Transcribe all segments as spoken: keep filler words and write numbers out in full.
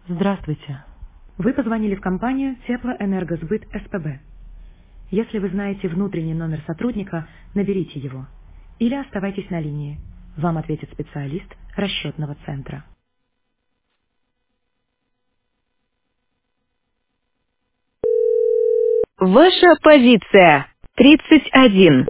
Здравствуйте. Вы позвонили в компанию Теплоэнергосбыт СПБ. Если вы знаете внутренний номер сотрудника, наберите его. Или оставайтесь на линии. Вам ответит специалист расчетного центра. Ваша позиция. тридцать один.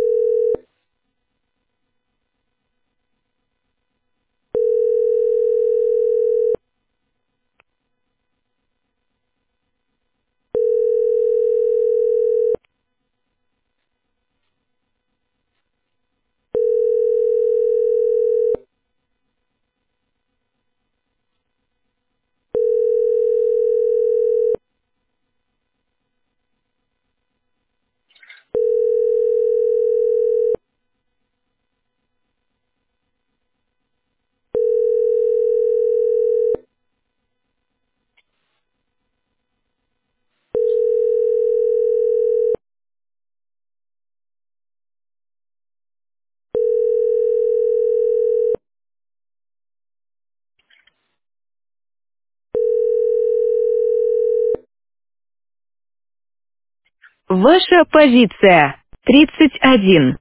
Ваша позиция. тридцать один.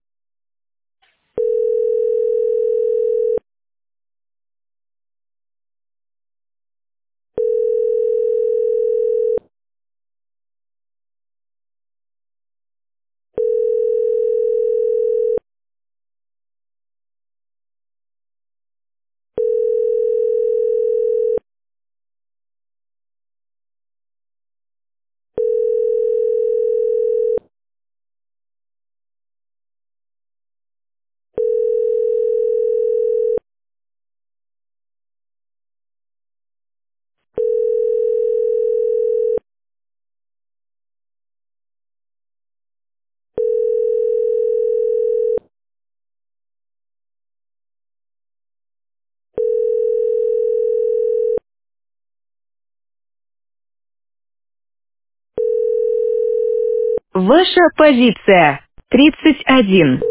Ваша позиция. тридцать один.